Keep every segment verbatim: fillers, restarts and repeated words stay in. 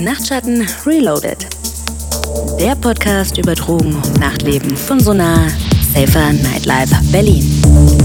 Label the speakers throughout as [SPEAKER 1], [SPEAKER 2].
[SPEAKER 1] Nachtschatten Reloaded. Der Podcast über Drogen und Nachtleben von Sonar Safer Nightlife Berlin.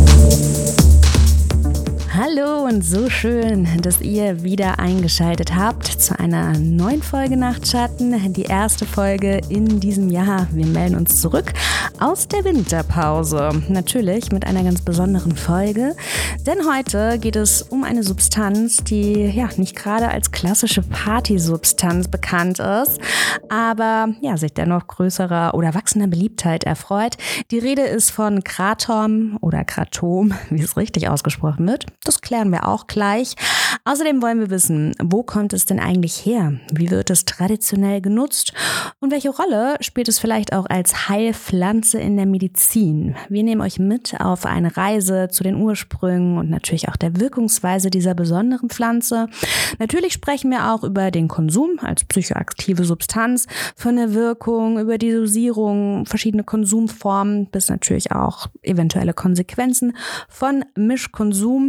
[SPEAKER 1] Hallo und so schön, dass ihr wieder eingeschaltet habt zu einer neuen Folge Nachtschatten. Die erste Folge in diesem Jahr. Wir melden uns zurück aus der Winterpause. Natürlich mit einer ganz besonderen Folge, denn heute geht es um eine Substanz, die ja nicht gerade als klassische Partysubstanz bekannt ist, aber ja sich dennoch größerer oder wachsender Beliebtheit erfreut. Die Rede ist von Kratom oder Kratom, wie es richtig ausgesprochen wird. Das klären wir auch gleich. Außerdem wollen wir wissen, wo kommt es denn eigentlich her? Wie wird es traditionell genutzt? Und welche Rolle spielt es vielleicht auch als Heilpflanze in der Medizin? Wir nehmen euch mit auf eine Reise zu den Ursprüngen und natürlich auch der Wirkungsweise dieser besonderen Pflanze. Natürlich sprechen wir auch über den Konsum als psychoaktive Substanz, von der Wirkung, über die Dosierung, verschiedene Konsumformen bis natürlich auch eventuelle Konsequenzen von Mischkonsum.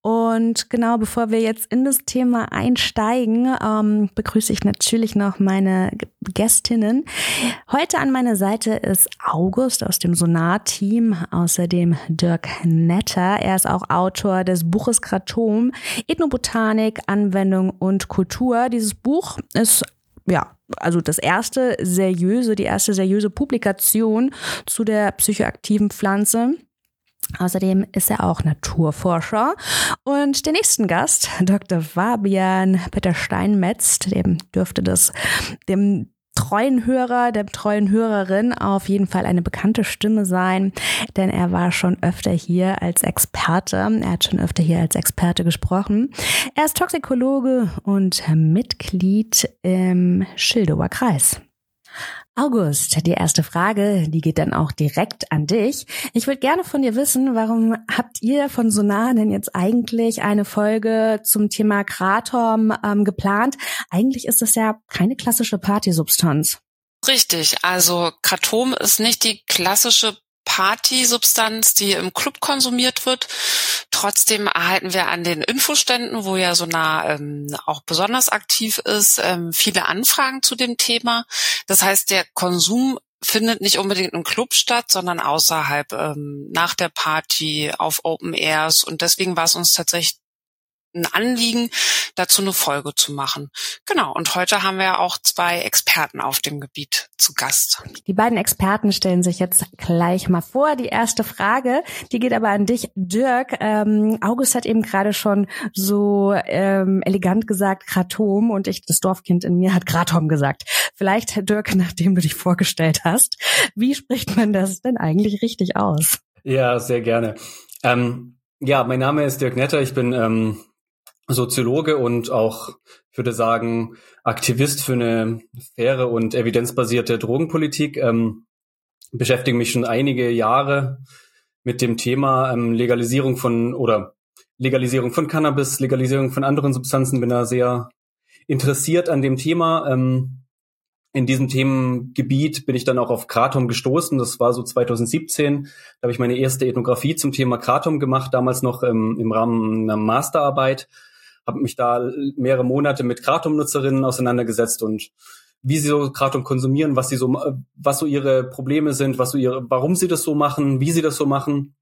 [SPEAKER 1] Und genau bevor wir jetzt in das Thema einsteigen, ähm, begrüße ich natürlich noch meine Gästinnen. Heute an meiner Seite ist August aus dem Sonar-Team, außerdem Dirk Netter. Er ist auch Autor des Buches Kratom, Ethnobotanik, Anwendung und Kultur. Dieses Buch ist ja, also das erste seriöse, die erste seriöse Publikation zu der psychoaktiven Pflanze. Außerdem ist er auch Naturforscher. Und den nächsten Gast, Doktor Fabian Peter Steinmetz, dem dürfte das dem treuen Hörer, der treuen Hörerin auf jeden Fall eine bekannte Stimme sein, denn er war schon öfter hier als Experte. Er hat schon öfter hier als Experte gesprochen. Er ist Toxikologe und Mitglied im Schildower Kreis. August, die erste Frage, die geht dann auch direkt an dich. Ich würde gerne von dir wissen, warum habt ihr von Sonar denn jetzt eigentlich eine Folge zum Thema Kratom ähm, geplant? Eigentlich ist es ja keine klassische Partysubstanz.
[SPEAKER 2] Richtig, also Kratom ist nicht die klassische Partysubstanz, die im Club konsumiert wird. Trotzdem erhalten wir an den Infoständen, wo ja Sonar ähm, auch besonders aktiv ist, ähm, viele Anfragen zu dem Thema. Das heißt, der Konsum findet nicht unbedingt im Club statt, sondern außerhalb, ähm, nach der Party, auf Open Airs. Und deswegen war es uns tatsächlich ein Anliegen, dazu eine Folge zu machen. Genau, und heute haben wir auch zwei Experten auf dem Gebiet zu Gast.
[SPEAKER 1] Die beiden Experten stellen sich jetzt gleich mal vor. Die erste Frage, die geht aber an dich, Dirk. Ähm, August hat eben gerade schon so ähm, elegant gesagt Kratom und ich, das Dorfkind in mir, hat Kratom gesagt. Vielleicht, Dirk, nachdem du dich vorgestellt hast, wie spricht man das denn eigentlich richtig aus?
[SPEAKER 3] Ja, sehr gerne. Ähm, ja, mein Name ist Dirk Netter. Ich bin ähm, Soziologe und auch, ich würde sagen, Aktivist für eine faire und evidenzbasierte Drogenpolitik. Ähm, beschäftige mich schon einige Jahre mit dem Thema ähm, Legalisierung von oder Legalisierung von Cannabis, Legalisierung von anderen Substanzen. Bin da sehr interessiert an dem Thema. Ähm, in diesem Themengebiet bin ich dann auch auf Kratom gestoßen. Das war so zwanzig siebzehn. Da habe ich meine erste Ethnographie zum Thema Kratom gemacht, damals noch ähm, im Rahmen einer Masterarbeit. Habe mich da mehrere Monate mit Kratom-Nutzerinnen auseinandergesetzt und wie sie so Kratom konsumieren, was sie so, was so ihre Probleme sind, was so ihre, warum sie das so machen, wie sie das so machen.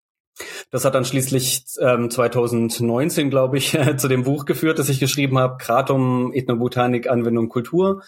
[SPEAKER 3] Das hat dann schließlich ähm, zwanzig neunzehn, glaube ich, zu dem Buch geführt, das ich geschrieben habe, Kratom, Ethnobotanik, Anwendung, Kultur.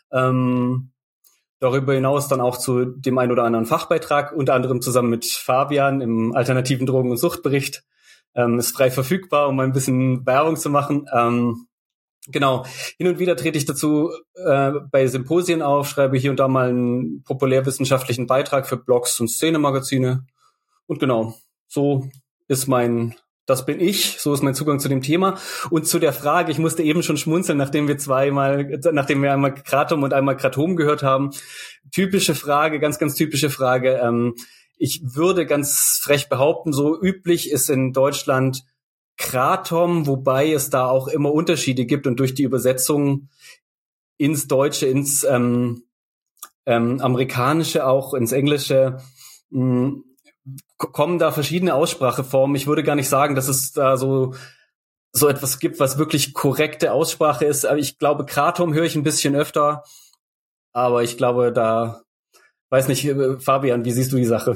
[SPEAKER 3] Ähm, darüber hinaus dann auch zu dem ein oder anderen Fachbeitrag, unter anderem zusammen mit Fabian im alternativen Drogen- und Suchtbericht. Ähm, ist frei verfügbar, um ein bisschen Werbung zu machen. Ähm, genau. Hin und wieder trete ich dazu äh, bei Symposien auf, schreibe hier und da mal einen populärwissenschaftlichen Beitrag für Blogs und Szenemagazine. Und genau, so ist mein, das bin ich, so ist mein Zugang zu dem Thema. Und zu der Frage, ich musste eben schon schmunzeln, nachdem wir zweimal, nachdem wir einmal Kratom und einmal Kratom gehört haben. Typische Frage, ganz, ganz typische Frage. Ähm, Ich würde ganz frech behaupten, so üblich ist in Deutschland Kratom, wobei es da auch immer Unterschiede gibt und durch die Übersetzung ins Deutsche, ins ähm, ähm, Amerikanische, auch ins Englische, mh, kommen da verschiedene Ausspracheformen. Ich würde gar nicht sagen, dass es da so so etwas gibt, was wirklich korrekte Aussprache ist. Aber ich glaube, Kratom höre ich ein bisschen öfter. Aber ich glaube, da, weiß nicht, Fabian, wie siehst du die Sache?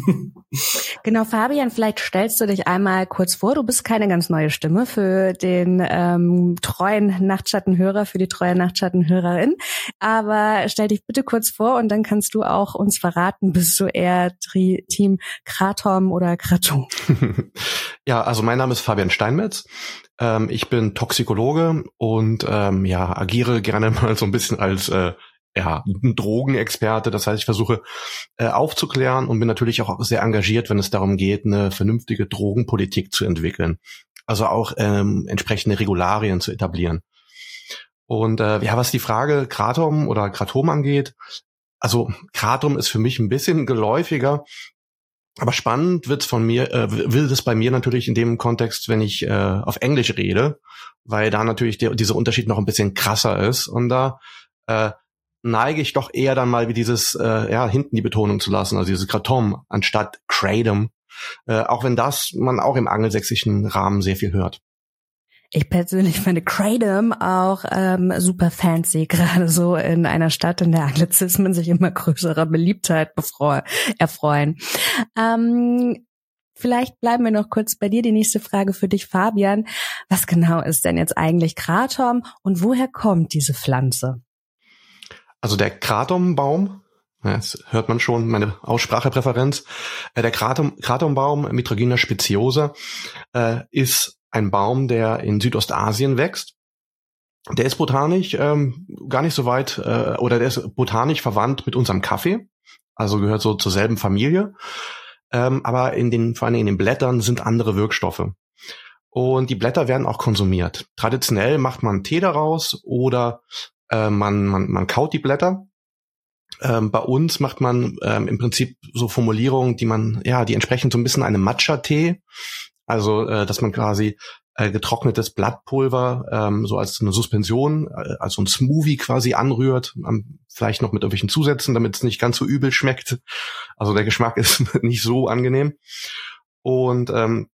[SPEAKER 1] Genau, Fabian, vielleicht stellst du dich einmal kurz vor. Du bist keine ganz neue Stimme für den ähm, treuen Nachtschattenhörer, für die treue Nachtschattenhörerin. Aber stell dich bitte kurz vor und dann kannst du auch uns verraten, bist du eher Tri- Team Kratom oder Kratom?
[SPEAKER 4] Ja, also mein Name ist Fabian Steinmetz. Ähm, ich bin Toxikologe und ähm, ja agiere gerne mal so ein bisschen als äh, ja, ein Drogenexperte. Das heißt, ich versuche äh, aufzuklären und bin natürlich auch sehr engagiert, wenn es darum geht, eine vernünftige Drogenpolitik zu entwickeln. Also auch ähm, entsprechende Regularien zu etablieren. Und äh, ja, was die Frage Kratom oder Kratom angeht, also Kratom ist für mich ein bisschen geläufiger, aber spannend wird's von mir, äh, will es bei mir natürlich in dem Kontext, wenn ich äh, auf Englisch rede, weil da natürlich der, dieser Unterschied noch ein bisschen krasser ist und da äh, neige ich doch eher dann mal wie dieses, äh, ja, hinten die Betonung zu lassen, also dieses Kratom anstatt Kratom, äh, auch wenn das man auch im angelsächsischen Rahmen sehr viel hört.
[SPEAKER 1] Ich persönlich finde Kratom auch ähm, super fancy, gerade so in einer Stadt, in der Anglizismen sich immer größerer Beliebtheit befreu- erfreuen. Ähm, vielleicht bleiben wir noch kurz bei dir. Die nächste Frage für dich, Fabian. Was genau ist denn jetzt eigentlich Kratom und woher kommt diese Pflanze?
[SPEAKER 4] Also der Kratombaum, das hört man schon, meine Aussprachepräferenz, der Kratom, Kratombaum, Mitragyna speciosa, äh, ist ein Baum, der in Südostasien wächst. Der ist botanisch ähm, gar nicht so weit, äh, oder der ist botanisch verwandt mit unserem Kaffee, also gehört so zur selben Familie. Ähm, aber in den, vor allem in den Blättern sind andere Wirkstoffe. Und die Blätter werden auch konsumiert. Traditionell macht man Tee daraus oder äh, man, man, man kaut die Blätter. Ähm, bei uns macht man ähm, im Prinzip so Formulierungen, die man, ja, die entsprechen so ein bisschen einem Matcha-Tee. Also, äh, dass man quasi äh, getrocknetes Blattpulver ähm, so als eine Suspension, äh, als so ein Smoothie quasi anrührt, ähm, vielleicht noch mit irgendwelchen Zusätzen, damit es nicht ganz so übel schmeckt. Also der Geschmack ist nicht so angenehm. Und ähm,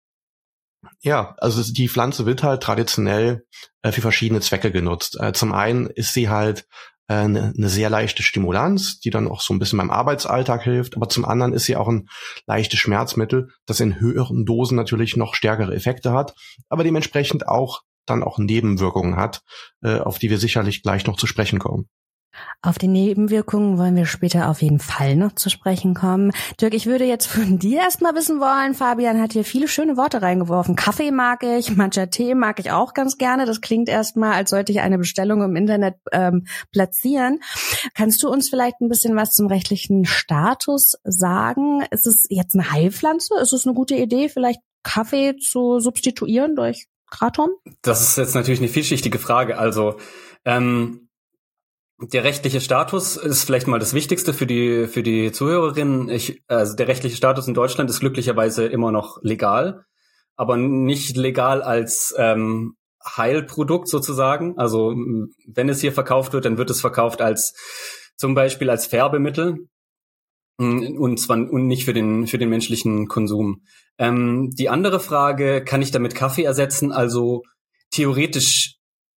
[SPEAKER 4] ja, also die Pflanze wird halt traditionell äh, für verschiedene Zwecke genutzt. Äh, zum einen ist sie halt äh, eine, eine sehr leichte Stimulanz, die dann auch so ein bisschen beim Arbeitsalltag hilft. Aber zum anderen ist sie auch ein leichtes Schmerzmittel, das in höheren Dosen natürlich noch stärkere Effekte hat, aber dementsprechend auch dann auch Nebenwirkungen hat, äh, auf die wir sicherlich gleich noch zu sprechen kommen.
[SPEAKER 1] Auf die Nebenwirkungen wollen wir später auf jeden Fall noch zu sprechen kommen. Dirk, ich würde jetzt von dir erstmal wissen wollen, Fabian hat hier viele schöne Worte reingeworfen. Kaffee mag ich, Matcha-Tee mag ich auch ganz gerne. Das klingt erstmal, als sollte ich eine Bestellung im Internet ähm, platzieren. Kannst du uns vielleicht ein bisschen was zum rechtlichen Status sagen? Ist es jetzt eine Heilpflanze? Ist es eine gute Idee, vielleicht Kaffee zu substituieren durch Kratom?
[SPEAKER 3] Das ist jetzt natürlich eine vielschichtige Frage. Also, ähm, der rechtliche Status ist vielleicht mal das Wichtigste für die für die Zuhörerinnen. Ich, also der rechtliche Status in Deutschland ist glücklicherweise immer noch legal, aber nicht legal als ähm, Heilprodukt sozusagen. Also wenn es hier verkauft wird, dann wird es verkauft als zum Beispiel als Färbemittel und zwar und nicht für den für den menschlichen Konsum. Ähm, die andere Frage: Kann ich damit Kaffee ersetzen? Also theoretisch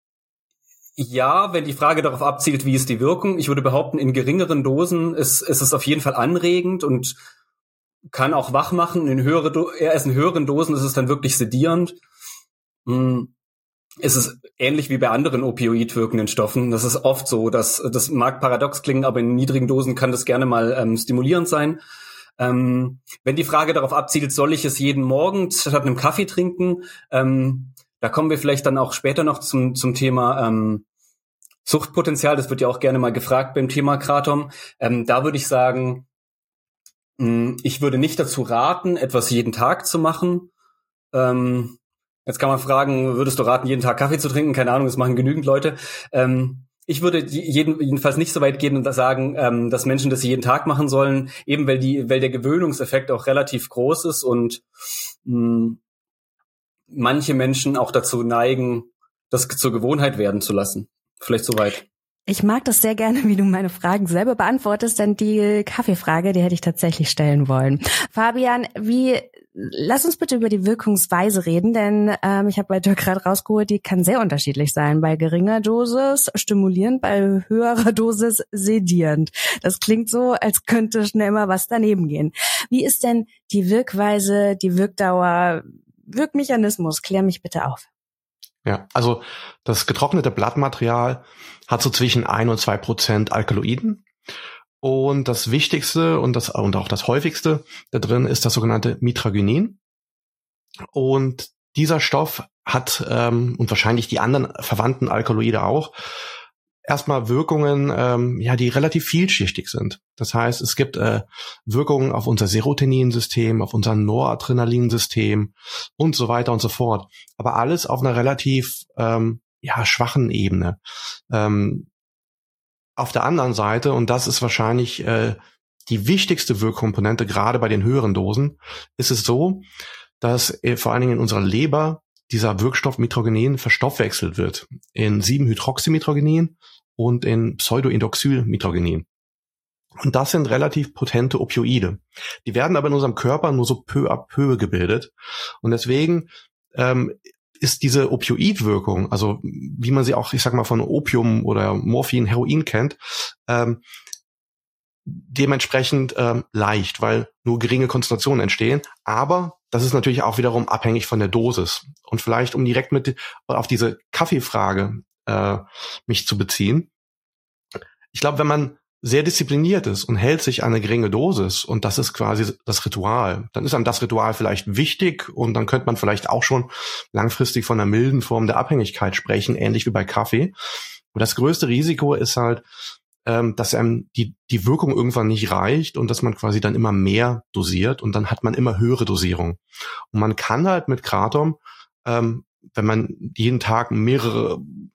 [SPEAKER 3] ja, wenn die Frage darauf abzielt, wie ist die Wirkung. Ich würde behaupten, in geringeren Dosen ist, ist es auf jeden Fall anregend und kann auch wach machen. In höhere Do- erst in höheren Dosen ist es dann wirklich sedierend. Hm. Es ist ähnlich wie bei anderen opioid wirkenden Stoffen. Das ist oft so, dass das mag paradox klingen, aber in niedrigen Dosen kann das gerne mal ähm, stimulierend sein. Ähm, wenn die Frage darauf abzielt, soll ich es jeden Morgen statt einem Kaffee trinken, ähm, da kommen wir vielleicht dann auch später noch zum zum Thema ähm, Suchtpotenzial. Das wird ja auch gerne mal gefragt beim Thema Kratom. Ähm, da würde ich sagen, mh, ich würde nicht dazu raten, etwas jeden Tag zu machen. Ähm, jetzt kann man fragen, würdest du raten, jeden Tag Kaffee zu trinken? Keine Ahnung, das machen genügend Leute. Ähm, ich würde jeden, jedenfalls nicht so weit gehen und sagen, ähm, dass Menschen das jeden Tag machen sollen, eben weil die, weil der Gewöhnungseffekt auch relativ groß ist und mh, manche Menschen auch dazu neigen, das zur Gewohnheit werden zu lassen. Vielleicht soweit.
[SPEAKER 1] Ich mag das sehr gerne, wie du meine Fragen selber beantwortest, denn die Kaffeefrage, die hätte ich tatsächlich stellen wollen. Fabian, wie lass uns bitte über die Wirkungsweise reden, denn ähm, ich habe bei Dirk gerade rausgeholt, die kann sehr unterschiedlich sein. Bei geringer Dosis stimulierend, bei höherer Dosis sedierend. Das klingt so, als könnte schnell mal was daneben gehen. Wie ist denn die Wirkweise, die Wirkdauer, Wirkmechanismus? Klär mich bitte auf.
[SPEAKER 4] Ja, also das getrocknete Blattmaterial hat so zwischen ein und zwei Prozent Alkaloiden. Und das Wichtigste und das und auch das häufigste da drin ist das sogenannte Mitragynин. Und dieser Stoff hat ähm, und wahrscheinlich die anderen verwandten Alkaloide auch erstmal Wirkungen, ähm, ja, die relativ vielschichtig sind. Das heißt, es gibt äh, Wirkungen auf unser Serotoninsystem, auf unser Noradrenalinsystem und so weiter und so fort. Aber alles auf einer relativ ähm, ja schwachen Ebene. Ähm, Auf der anderen Seite, und das ist wahrscheinlich äh, die wichtigste Wirkkomponente, gerade bei den höheren Dosen, ist es so, dass äh, vor allen Dingen in unserer Leber dieser Wirkstoff Mitragynин verstoffwechselt wird in sieben Hydroxymitragynин und in Pseudoindoxylmitragynин. Und das sind relativ potente Opioide. Die werden aber in unserem Körper nur so peu à peu gebildet. Und deswegen ähm, ist diese Opioidwirkung, also wie man sie auch, ich sag mal, von Opium oder Morphin, Heroin kennt, ähm, dementsprechend ähm, leicht, weil nur geringe Konzentrationen entstehen. Aber das ist natürlich auch wiederum abhängig von der Dosis. Und vielleicht, um direkt mit auf diese Kaffeefrage äh, mich zu beziehen. Ich glaube, wenn man sehr diszipliniert ist und hält sich an eine geringe Dosis und das ist quasi das Ritual, dann ist einem das Ritual vielleicht wichtig und dann könnte man vielleicht auch schon langfristig von einer milden Form der Abhängigkeit sprechen, ähnlich wie bei Kaffee. Und das größte Risiko ist halt, ähm, dass einem die, die Wirkung irgendwann nicht reicht und dass man quasi dann immer mehr dosiert und dann hat man immer höhere Dosierung. Und man kann halt mit Kratom, ähm, wenn man jeden Tag mehrere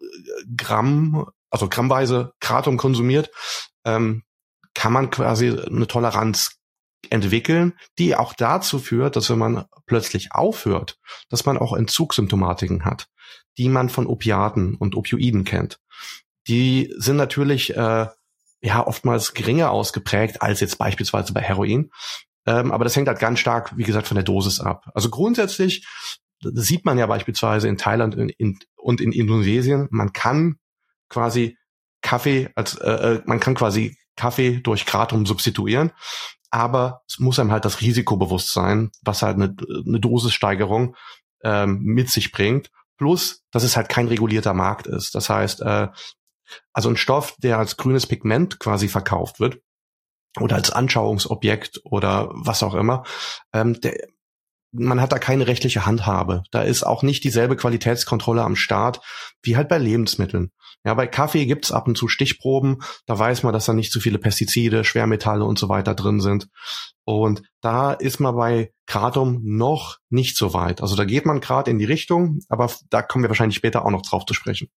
[SPEAKER 4] Gramm, also grammweise Kratom konsumiert, ähm, kann man quasi eine Toleranz entwickeln, die auch dazu führt, dass wenn man plötzlich aufhört, dass man auch Entzugssymptomatiken hat, die man von Opiaten und Opioiden kennt. Die sind natürlich äh, ja oftmals geringer ausgeprägt als jetzt beispielsweise bei Heroin, ähm, aber das hängt halt ganz stark, wie gesagt, von der Dosis ab. Also grundsätzlich, das sieht man ja beispielsweise in Thailand in, in, und in Indonesien, man kann quasi Kaffee als äh, man kann quasi Kaffee durch Kratom substituieren, aber es muss einem halt das Risiko bewusst sein, was halt eine, eine Dosissteigerung ähm, mit sich bringt, plus, dass es halt kein regulierter Markt ist. Das heißt, äh, also ein Stoff, der als grünes Pigment quasi verkauft wird oder als Anschauungsobjekt oder was auch immer, ähm, der man hat da keine rechtliche Handhabe. Da ist auch nicht dieselbe Qualitätskontrolle am Start wie halt bei Lebensmitteln. Ja, bei Kaffee gibt's ab und zu Stichproben. Da weiß man, dass da nicht so viele Pestizide, Schwermetalle und so weiter drin sind. Und da ist man bei Kratom noch nicht so weit. Also da geht man gerade in die Richtung, aber da kommen wir wahrscheinlich später auch noch drauf zu sprechen.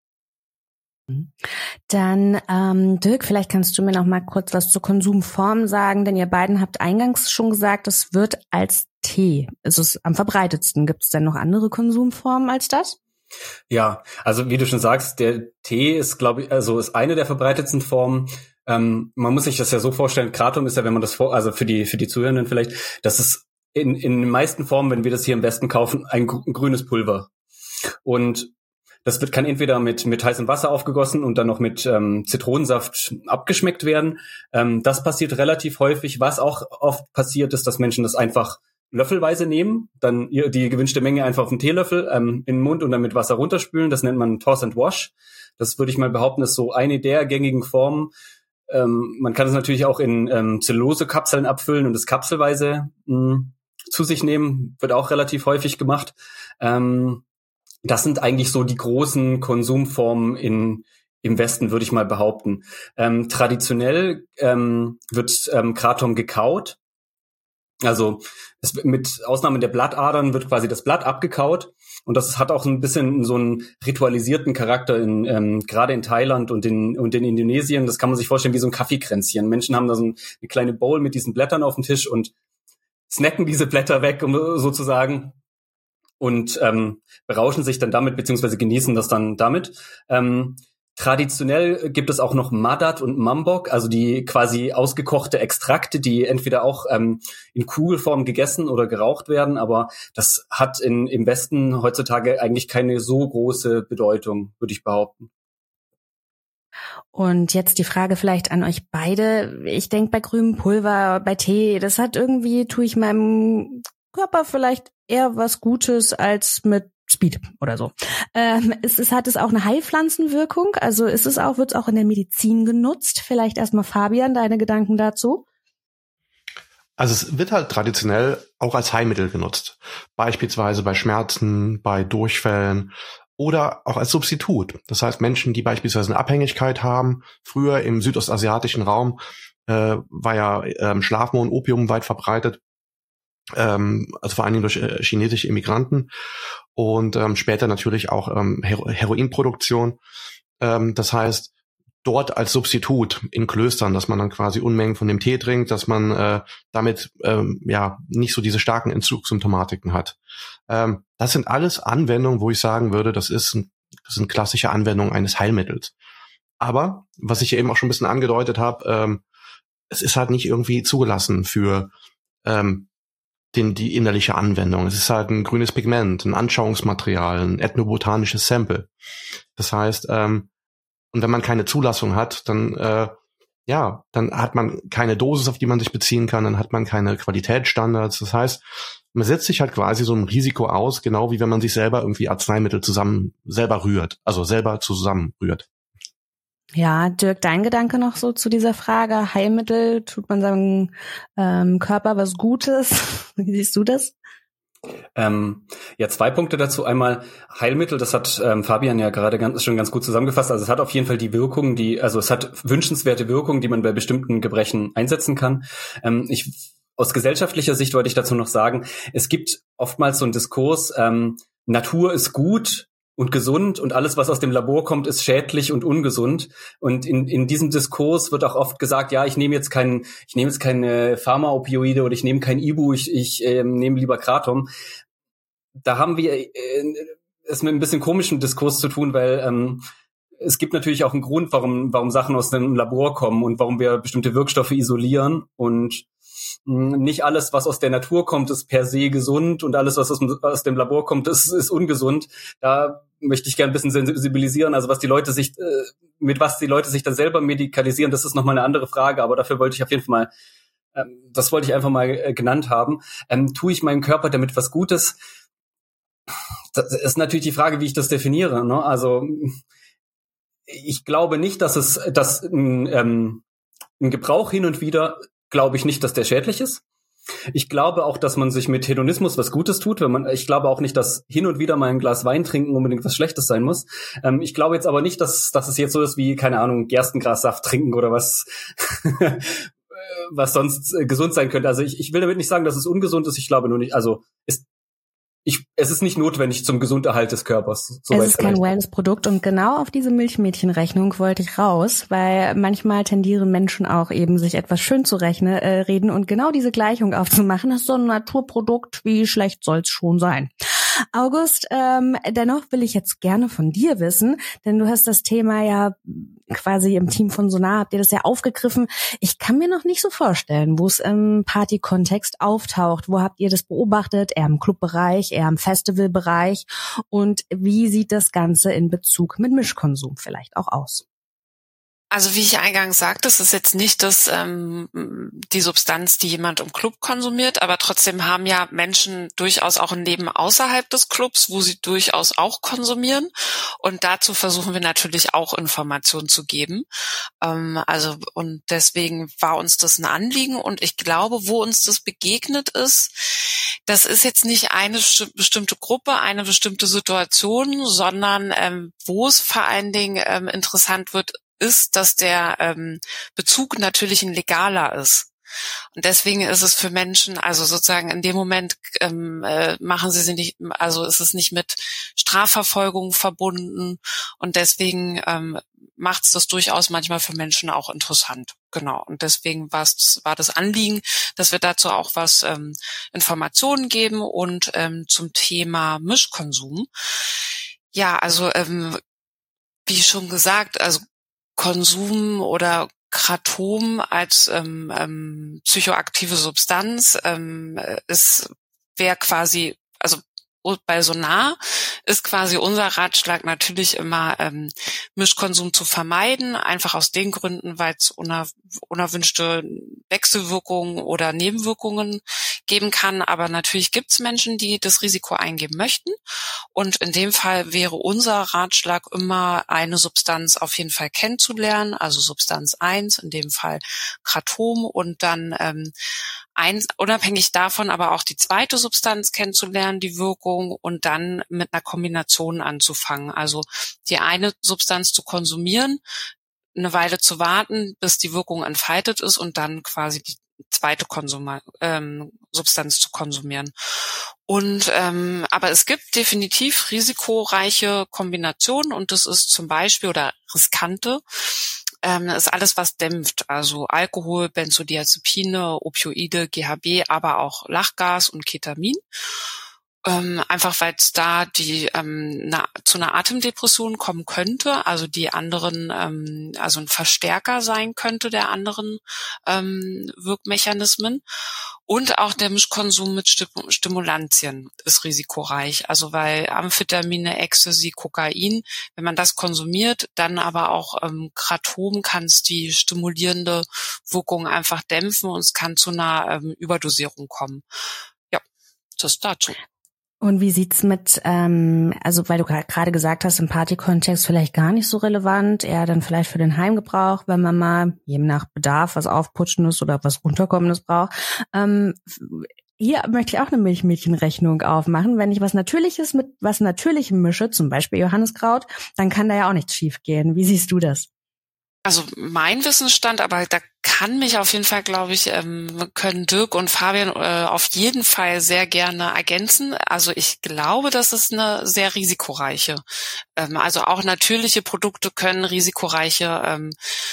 [SPEAKER 1] Dann, ähm, Dirk, vielleicht kannst du mir noch mal kurz was zur Konsumform sagen, denn ihr beiden habt eingangs schon gesagt, es wird als Tee. Ist es am verbreitetsten? Gibt es denn noch andere Konsumformen als das?
[SPEAKER 3] Ja, also wie du schon sagst, der Tee ist, glaube ich, also ist eine der verbreitetsten Formen. Ähm, man muss sich das ja so vorstellen, Kratom ist ja, wenn man das vor, also für die für die Zuhörenden vielleicht, das ist in in den meisten Formen, wenn wir das hier im Westen kaufen, ein, ein grünes Pulver. Und das wird kann entweder mit mit heißem Wasser aufgegossen und dann noch mit ähm, Zitronensaft abgeschmeckt werden. Ähm, das passiert relativ häufig. Was auch oft passiert, ist, dass Menschen das einfach löffelweise nehmen, dann die gewünschte Menge einfach auf den Teelöffel ähm, in den Mund und dann mit Wasser runterspülen. Das nennt man Toss and Wash. Das würde ich mal behaupten, ist so eine der gängigen Formen. Ähm, man kann es natürlich auch in ähm, Zellulosekapseln abfüllen und das kapselweise mh, zu sich nehmen. Wird auch relativ häufig gemacht. Ähm, das sind eigentlich so die großen Konsumformen in im Westen, würde ich mal behaupten. Ähm, traditionell ähm, wird ähm, Kratom gekaut. Also es, mit Ausnahme der Blattadern wird quasi das Blatt abgekaut und das hat auch ein bisschen so einen ritualisierten Charakter, in, ähm, gerade in Thailand und in, und in Indonesien. Das kann man sich vorstellen wie so ein Kaffeekränzchen. Menschen haben da so ein, eine kleine Bowl mit diesen Blättern auf dem Tisch und snacken diese Blätter weg, um sozusagen, und ähm, berauschen sich dann damit, beziehungsweise genießen das dann damit. Ähm, Traditionell gibt es auch noch Madat und Mambok, also die quasi ausgekochte Extrakte, die entweder auch ähm, in Kugelform gegessen oder geraucht werden, aber das hat in, im Westen heutzutage eigentlich keine so große Bedeutung, würde ich behaupten.
[SPEAKER 1] Und jetzt die Frage vielleicht an euch beide. Ich denke bei grünem Pulver, bei Tee, das hat irgendwie, tue ich meinem Körper vielleicht eher was Gutes als mit Speed oder so. Ähm, ist es, hat es auch eine Heilpflanzenwirkung? Also ist es auch, wird es auch in der Medizin genutzt? Vielleicht erstmal Fabian, deine Gedanken dazu?
[SPEAKER 4] Also es wird halt traditionell auch als Heilmittel genutzt. Beispielsweise bei Schmerzen, bei Durchfällen oder auch als Substitut. Das heißt, Menschen, die beispielsweise eine Abhängigkeit haben, früher im südostasiatischen Raum äh, war ja ähm, Schlafmohn, Opium weit verbreitet, ähm, also vor allen Dingen durch äh, chinesische Immigranten und ähm, später natürlich auch ähm, Hero- Heroinproduktion. Ähm, das heißt, dort als Substitut in Klöstern, dass man dann quasi Unmengen von dem Tee trinkt, dass man äh, damit ähm, ja nicht so diese starken Entzugssymptomatiken hat. Ähm, das sind alles Anwendungen, wo ich sagen würde, das ist ein, das sind klassische Anwendungen eines Heilmittels. Aber, was ich ja eben auch schon ein bisschen angedeutet habe, ähm, es ist halt nicht irgendwie zugelassen für ähm, den, die innerliche Anwendung. Es ist halt ein grünes Pigment, ein Anschauungsmaterial, ein ethnobotanisches Sample. Das heißt, ähm, und wenn man keine Zulassung hat, dann äh, ja, dann hat man keine Dosis, auf die man sich beziehen kann, dann hat man keine Qualitätsstandards. Das heißt, man setzt sich halt quasi so ein Risiko aus, genau wie wenn man sich selber irgendwie Arzneimittel zusammen selber rührt, also selber zusammenrührt.
[SPEAKER 1] Ja, Dirk, dein Gedanke noch so zu dieser Frage, Heilmittel, tut man seinem ähm, Körper was Gutes? Wie siehst du das?
[SPEAKER 3] Ähm, ja, zwei Punkte dazu. Einmal Heilmittel, das hat ähm, Fabian ja gerade ganz, schon ganz gut zusammengefasst. Also es hat auf jeden Fall die Wirkung, die, also es hat wünschenswerte Wirkung, die man bei bestimmten Gebrechen einsetzen kann. Ähm, ich, aus gesellschaftlicher Sicht wollte ich dazu noch sagen, es gibt oftmals so einen Diskurs, ähm, Natur ist gut und gesund und alles, was aus dem Labor kommt, ist schädlich und ungesund. Und in, in diesem Diskurs wird auch oft gesagt, ja, ich nehme jetzt keinen, ich nehme jetzt keine Pharmaopioide oder ich nehme kein Ibu, ich, ich äh, nehme lieber Kratom. Da haben wir äh, es mit ein bisschen komischem Diskurs zu tun, weil ähm, es gibt natürlich auch einen Grund, warum, warum Sachen aus dem Labor kommen und warum wir bestimmte Wirkstoffe isolieren. Und nicht alles, was aus der Natur kommt, ist per se gesund und alles, was aus, aus dem Labor kommt, ist, ist ungesund. Da möchte ich gerne ein bisschen sensibilisieren. Also was die Leute sich, äh, mit was die Leute sich dann selber medikalisieren, das ist nochmal eine andere Frage. Aber dafür wollte ich auf jeden Fall mal, ähm, das wollte ich einfach mal äh, genannt haben. Ähm, tue ich meinem Körper damit was Gutes? Das ist natürlich die Frage, wie ich das definiere. Ne? Also ich glaube nicht, dass es, dass ein, ähm, ein Gebrauch hin und wieder, glaube ich nicht, dass der schädlich ist. Ich glaube auch, dass man sich mit Hedonismus was Gutes tut. Wenn man, ich glaube auch nicht, dass hin und wieder mal ein Glas Wein trinken unbedingt was Schlechtes sein muss. Ähm, ich glaube jetzt aber nicht, dass, dass es jetzt so ist wie, keine Ahnung, Gerstengrassaft trinken oder was, was sonst äh, gesund sein könnte. Also ich, ich will damit nicht sagen, dass es ungesund ist. Ich glaube nur nicht, also ist Ich, es ist nicht notwendig zum Gesunderhalt des Körpers.
[SPEAKER 1] Es ist kein Wellness-Produkt und genau auf diese Milchmädchenrechnung wollte ich raus, weil manchmal tendieren Menschen auch eben, sich etwas schön zu rechnen, äh, reden und genau diese Gleichung aufzumachen. Das ist so ein Naturprodukt, wie schlecht soll's schon sein. August, ähm, dennoch will ich jetzt gerne von dir wissen, denn du hast das Thema ja quasi im Team von Sonar, habt ihr das ja aufgegriffen. Ich kann mir noch nicht so vorstellen, wo es im Party-Kontext auftaucht. Wo habt ihr das beobachtet? Eher im Clubbereich, eher im Festivalbereich? Und wie sieht das Ganze in Bezug mit Mischkonsum vielleicht auch aus?
[SPEAKER 2] Also wie ich eingangs sagte, es ist jetzt nicht das ähm, die Substanz, die jemand im Club konsumiert, aber trotzdem haben ja Menschen durchaus auch ein Leben außerhalb des Clubs, wo sie durchaus auch konsumieren. Und dazu versuchen wir natürlich auch Informationen zu geben. Ähm, also und deswegen war uns das ein Anliegen. Und ich glaube, wo uns das begegnet ist, das ist jetzt nicht eine bestimmte Gruppe, eine bestimmte Situation, sondern ähm, wo es vor allen Dingen ähm, interessant wird, ist, dass der ähm, Bezug natürlich ein legaler ist. Und deswegen ist es für Menschen, also sozusagen in dem Moment ähm, äh, machen sie sie nicht, also ist es nicht mit Strafverfolgung verbunden und deswegen ähm, macht es das durchaus manchmal für Menschen auch interessant. Genau. Und deswegen war's, war das Anliegen, dass wir dazu auch was ähm, Informationen geben und ähm, zum Thema Mischkonsum. Ja, also ähm, wie schon gesagt, also Konsum oder Kratom als ähm, ähm, psychoaktive Substanz ähm, ist wäre quasi, also bei Sonar ist quasi unser Ratschlag natürlich immer, ähm, Mischkonsum zu vermeiden, einfach aus den Gründen, weil es uner- unerwünschte Wechselwirkungen oder Nebenwirkungen geben kann. Aber natürlich gibt es Menschen, die das Risiko eingehen möchten. Und in dem Fall wäre unser Ratschlag immer, eine Substanz auf jeden Fall kennenzulernen, also Substanz eins, in dem Fall Kratom, und dann ähm, eins, unabhängig davon aber auch die zweite Substanz kennenzulernen, die Wirkung, und dann mit einer Kombination anzufangen. Also die eine Substanz zu konsumieren, eine Weile zu warten, bis die Wirkung entfaltet ist, und dann quasi die zweite Konsum- ähm, Substanz zu konsumieren. Und ähm, aber es gibt definitiv risikoreiche Kombinationen, und das ist zum Beispiel, oder riskante, ähm, ist alles, was dämpft, also Alkohol, Benzodiazepine, Opioide, G H B, aber auch Lachgas und Ketamin. Ähm, einfach weil es da die ähm, na, zu einer Atemdepression kommen könnte, also die anderen, ähm, also ein Verstärker sein könnte der anderen ähm, Wirkmechanismen. Und auch der Mischkonsum mit Stimulantien ist risikoreich, also weil Amphetamine, Ecstasy, Kokain, wenn man das konsumiert, dann aber auch ähm, Kratom, kann es die stimulierende Wirkung einfach dämpfen, und es kann zu einer ähm, Überdosierung kommen. Ja, das dazu.
[SPEAKER 1] Und wie sieht's mit, ähm, also weil du gerade gesagt hast, im Partykontext vielleicht gar nicht so relevant, eher dann vielleicht für den Heimgebrauch, wenn man mal, je nach Bedarf, was Aufputschendes oder was Runterkommendes braucht. Ähm, hier möchte ich auch eine Milchmädchenrechnung aufmachen. Wenn ich was Natürliches mit was Natürlichem mische, zum Beispiel Johanniskraut, dann kann da ja auch nichts schiefgehen. Wie siehst du das?
[SPEAKER 2] Also mein Wissensstand, aber da kann mich auf jeden Fall, glaube ich, ähm, können Dirk und Fabian äh, auf jeden Fall sehr gerne ergänzen. Also ich glaube, das ist eine sehr risikoreiche. Ähm, also auch natürliche Produkte können risikoreiche, ähm,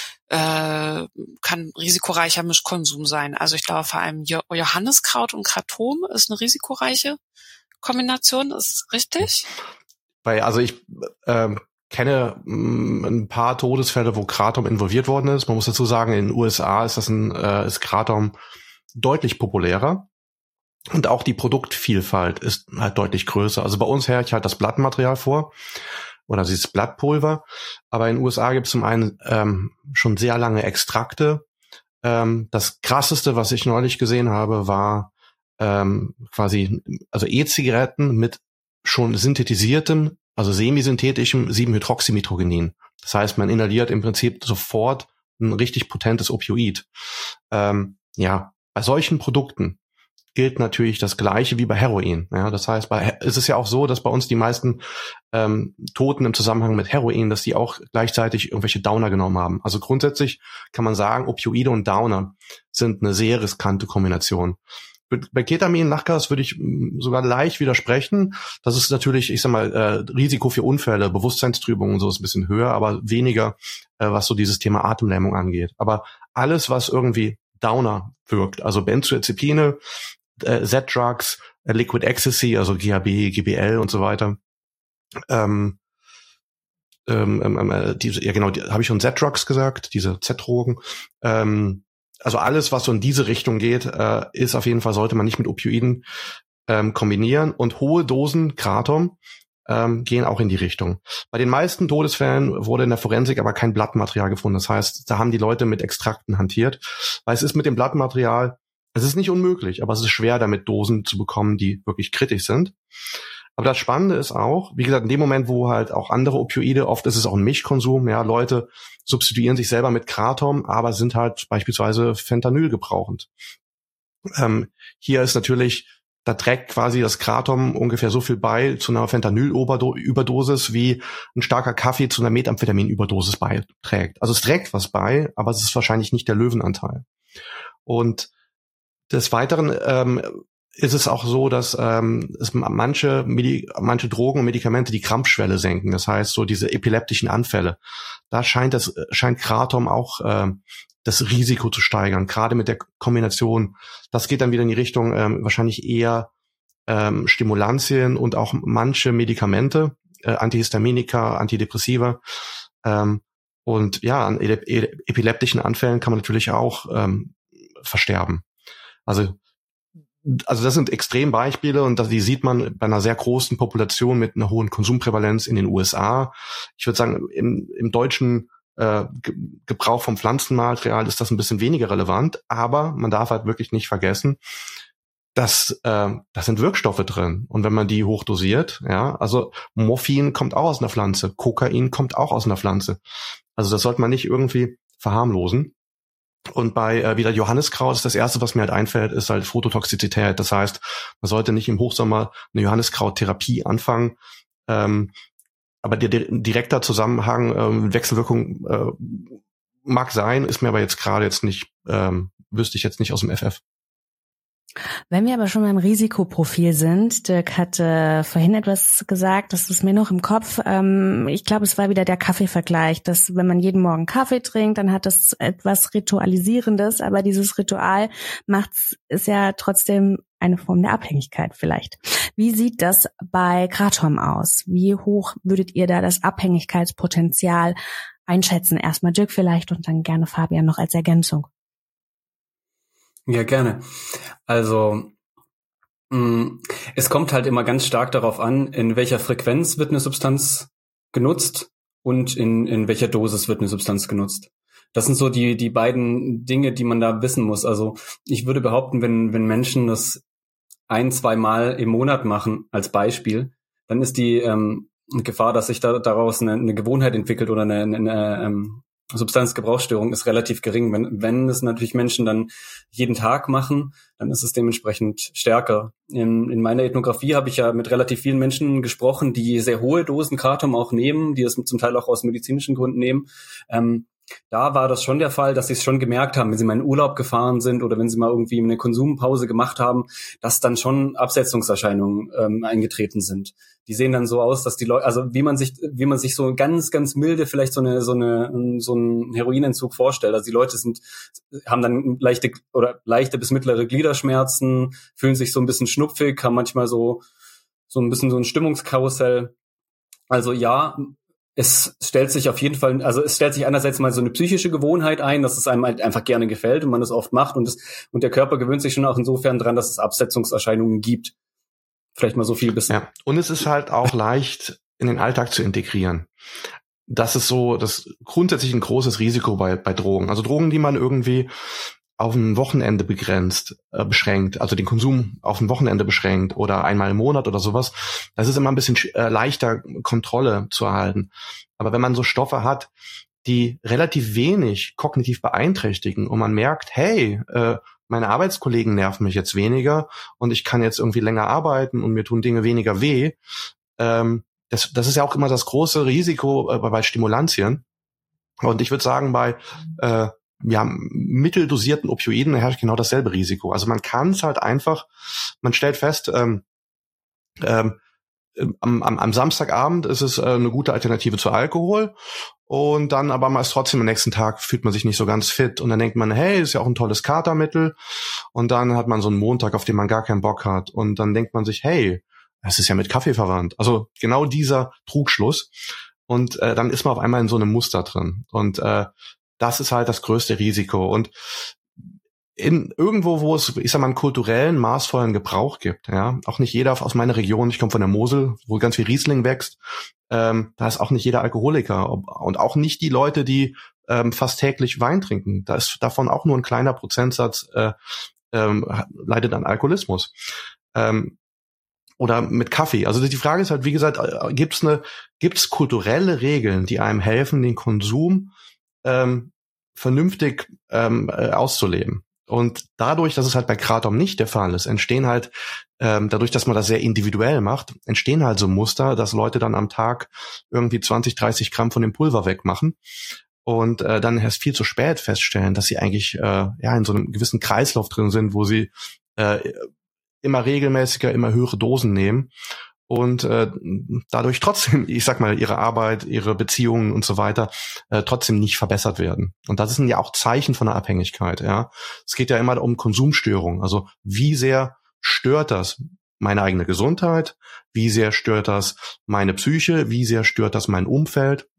[SPEAKER 2] äh, kann risikoreicher Mischkonsum sein. Also ich glaube vor allem jo- Johanniskraut und Kratom ist eine risikoreiche Kombination. Ist das richtig?
[SPEAKER 4] Weil, also ich ähm, kenne mh, ein paar Todesfälle, wo Kratom involviert worden ist. Man muss dazu sagen, in den U S A ist das ein äh, ist Kratom deutlich populärer, und auch die Produktvielfalt ist halt deutlich größer. Also bei uns her ich halt das Blattmaterial vor, oder dieses Blattpulver, aber in den U S A gibt es zum einen ähm, schon sehr lange Extrakte. Ähm, das krasseste, was ich neulich gesehen habe, war ähm, quasi also E-Zigaretten mit schon synthetisiertem, also semisynthetischem sieben Hydroxymitrogenin. Das heißt, man inhaliert im Prinzip sofort ein richtig potentes Opioid. Ähm, ja, bei solchen Produkten gilt natürlich das Gleiche wie bei Heroin. Ja, das heißt, bei, es ist ja auch so, dass bei uns die meisten ähm, Toten im Zusammenhang mit Heroin, dass die auch gleichzeitig irgendwelche Downer genommen haben. Also grundsätzlich kann man sagen, Opioide und Downer sind eine sehr riskante Kombination. Bei Ketamin, Lachgas würde ich sogar leicht widersprechen. Das ist natürlich, ich sag mal, äh, Risiko für Unfälle, Bewusstseinstrübung und so ist ein bisschen höher, aber weniger, äh, was so dieses Thema Atemlähmung angeht. Aber alles, was irgendwie Downer wirkt, also Benzodiazepine, äh, Z-Drugs, äh, Liquid Ecstasy, also G H B, G B L und so weiter. Ähm, ähm, ähm, äh, diese, ja genau, die, habe ich schon Z-Drugs gesagt, diese Z-Drogen. Ähm, Also alles, was so in diese Richtung geht, äh, ist auf jeden Fall, sollte man nicht mit Opioiden ähm, kombinieren. Und hohe Dosen Kratom ähm, gehen auch in die Richtung. Bei den meisten Todesfällen wurde in der Forensik aber kein Blattmaterial gefunden. Das heißt, da haben die Leute mit Extrakten hantiert. Weil es ist mit dem Blattmaterial, es ist nicht unmöglich, aber es ist schwer, damit Dosen zu bekommen, die wirklich kritisch sind. Aber das Spannende ist auch, wie gesagt, in dem Moment, wo halt auch andere Opioide, oft ist es auch ein Mischkonsum, ja, Leute substituieren sich selber mit Kratom, aber sind halt beispielsweise Fentanyl gebrauchend. Ähm, hier ist natürlich, da trägt quasi das Kratom ungefähr so viel bei zu einer Fentanyl-Überdosis, wie ein starker Kaffee zu einer Methamphetamin-Überdosis beiträgt. Also es trägt was bei, aber es ist wahrscheinlich nicht der Löwenanteil. Und des Weiteren ähm, ist es auch so, dass ähm, es manche Medi- manche Drogen und Medikamente die Krampfschwelle senken. Das heißt, so diese epileptischen Anfälle. Da scheint das scheint Kratom auch ähm, das Risiko zu steigern, gerade mit der Kombination. Das geht dann wieder in die Richtung ähm, wahrscheinlich eher ähm, Stimulantien und auch manche Medikamente, äh, Antihistaminika, Antidepressiva, Ähm, und ja, an ele- ele- epileptischen Anfällen kann man natürlich auch ähm, versterben. Also Also das sind Extrembeispiele und das, die sieht man bei einer sehr großen Population mit einer hohen Konsumprävalenz in den U S A. Ich würde sagen, im, im deutschen äh, Ge- Gebrauch vom Pflanzenmaterial ist das ein bisschen weniger relevant, aber man darf halt wirklich nicht vergessen, dass äh, da sind Wirkstoffe drin. Und wenn man die hochdosiert, ja, also Morphin kommt auch aus einer Pflanze, Kokain kommt auch aus einer Pflanze. Also das sollte man nicht irgendwie verharmlosen. Und bei äh, wieder Johanniskraut ist das Erste, was mir halt einfällt, ist halt Phototoxizität. Das heißt, man sollte nicht im Hochsommer eine Johanniskrauttherapie anfangen. Ähm, aber der di- direkter Zusammenhang, ähm, Wechselwirkung äh, mag sein, ist mir aber jetzt gerade jetzt nicht, ähm, wüsste ich jetzt nicht aus dem F F.
[SPEAKER 1] Wenn wir aber schon beim Risikoprofil sind, Dirk hatte vorhin etwas gesagt, das ist mir noch im Kopf. Ähm, ich glaube, es war wieder der Kaffeevergleich, dass wenn man jeden Morgen Kaffee trinkt, dann hat das etwas Ritualisierendes, aber dieses Ritual macht's, ist ja trotzdem eine Form der Abhängigkeit vielleicht. Wie sieht das bei Kratom aus? Wie hoch würdet ihr da das Abhängigkeitspotenzial einschätzen? Erstmal Dirk vielleicht und dann gerne Fabian noch als Ergänzung.
[SPEAKER 3] Ja, gerne. Also mh, es kommt halt immer ganz stark darauf an, in welcher Frequenz wird eine Substanz genutzt und in, in welcher Dosis wird eine Substanz genutzt. Das sind so die, die beiden Dinge, die man da wissen muss. Also ich würde behaupten, wenn, wenn Menschen das ein, zwei Mal im Monat machen, als Beispiel, dann ist die ähm, Gefahr, dass sich da daraus eine, eine Gewohnheit entwickelt oder eine, eine, eine ähm, Substanzgebrauchsstörung ist relativ gering. Wenn, wenn es natürlich Menschen dann jeden Tag machen, dann ist es dementsprechend stärker. In, in meiner Ethnographie habe ich ja mit relativ vielen Menschen gesprochen, die sehr hohe Dosen Kratom auch nehmen, die es zum Teil auch aus medizinischen Gründen nehmen. Ähm, da war das schon der Fall, dass sie es schon gemerkt haben, wenn sie mal in Urlaub gefahren sind oder wenn sie mal irgendwie eine Konsumpause gemacht haben, dass dann schon Absetzungserscheinungen ähm, eingetreten sind. Die sehen dann so aus, dass die Leute, also wie man sich, wie man sich so ganz, ganz milde vielleicht so eine, so eine, so einen Heroinentzug vorstellt. Also die Leute sind, haben dann leichte oder leichte bis mittlere Gliederschmerzen, fühlen sich so ein bisschen schnupfig, haben manchmal so, so ein bisschen so ein Stimmungskarussell. Also ja, es stellt sich auf jeden Fall, also es stellt sich einerseits mal so eine psychische Gewohnheit ein, dass es einem halt einfach gerne gefällt und man es oft macht und es, und der Körper gewöhnt sich schon auch insofern dran, dass es Absetzungserscheinungen gibt. Vielleicht mal so viel bis.
[SPEAKER 4] Ja, und es ist halt auch leicht in den Alltag zu integrieren. Das ist so, das grundsätzlich ein großes Risiko bei, bei Drogen. Also Drogen, die man irgendwie auf ein Wochenende begrenzt, äh, beschränkt, also den Konsum auf ein Wochenende beschränkt oder einmal im Monat oder sowas, das ist immer ein bisschen äh, leichter, Kontrolle zu erhalten. Aber wenn man so Stoffe hat, die relativ wenig kognitiv beeinträchtigen und man merkt, hey, äh, meine Arbeitskollegen nerven mich jetzt weniger und ich kann jetzt irgendwie länger arbeiten und mir tun Dinge weniger weh, ähm, das, das ist ja auch immer das große Risiko äh, bei Stimulantien. Und ich würde sagen, bei äh, ja, mitteldosierten Opioiden herrscht genau dasselbe Risiko. Also man kann es halt einfach, man stellt fest, ähm, ähm, am, am, am Samstagabend ist es äh, eine gute Alternative zu Alkohol und dann aber mal ist trotzdem am nächsten Tag fühlt man sich nicht so ganz fit und dann denkt man, hey, ist ja auch ein tolles Katermittel und dann hat man so einen Montag, auf den man gar keinen Bock hat und dann denkt man sich, hey, es ist ja mit Kaffee verwandt. Also genau dieser Trugschluss und äh, dann ist man auf einmal in so einem Muster drin und äh, das ist halt das größte Risiko. Und in irgendwo, wo es, ich sag mal, einen kulturellen, maßvollen Gebrauch gibt, ja, auch nicht jeder aus meiner Region, ich komme von der Mosel, wo ganz viel Riesling wächst, ähm, da ist auch nicht jeder Alkoholiker und auch nicht die Leute, die ähm, fast täglich Wein trinken. Da ist davon auch nur ein kleiner Prozentsatz äh, ähm, leidet an Alkoholismus. Ähm, oder mit Kaffee. Also die Frage ist halt, wie gesagt, gibt's eine, gibt's kulturelle Regeln, die einem helfen, den Konsum ähm, vernünftig ähm, äh, auszuleben? Und dadurch, dass es halt bei Kratom nicht der Fall ist, entstehen halt, ähm, dadurch, dass man das sehr individuell macht, entstehen halt so Muster, dass Leute dann am Tag irgendwie zwanzig, dreißig Gramm von dem Pulver wegmachen und äh, dann erst viel zu spät feststellen, dass sie eigentlich äh, ja in so einem gewissen Kreislauf drin sind, wo sie äh, immer regelmäßiger, immer höhere Dosen nehmen und äh, dadurch trotzdem, ich sag mal, ihre Arbeit, ihre Beziehungen und so weiter äh, trotzdem nicht verbessert werden. Und das sind ja auch Zeichen von einer Abhängigkeit. Ja, es geht ja immer um Konsumstörung. Also wie sehr stört das meine eigene Gesundheit? Wie sehr stört das meine Psyche? Wie sehr stört das mein Umfeld?